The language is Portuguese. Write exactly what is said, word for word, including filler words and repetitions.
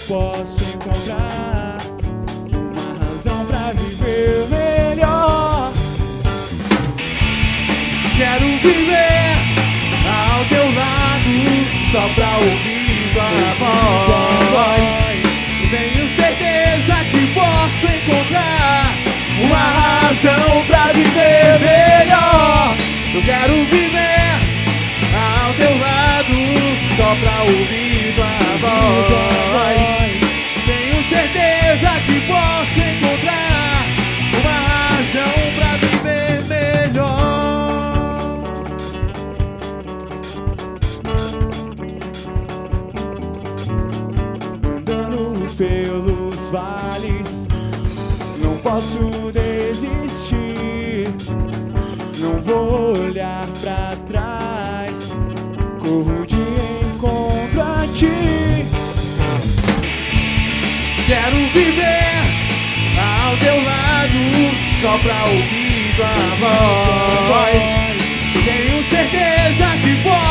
posso encontrar uma razão pra viver melhor. Quero viver ao teu lado só pra ouvir tua voz. Tenho certeza que posso encontrar uma razão pra viver melhor. Eu quero viver ao teu lado só pra ouvir tua voz. Tenho certeza que posso encontrar uma razão pra viver melhor. Andando pelos vales, não posso desistir. Não vou olhar pra trás, corro de encontro a ti. Quero viver ao teu lado só pra ouvir tua voz. Tenho certeza que posso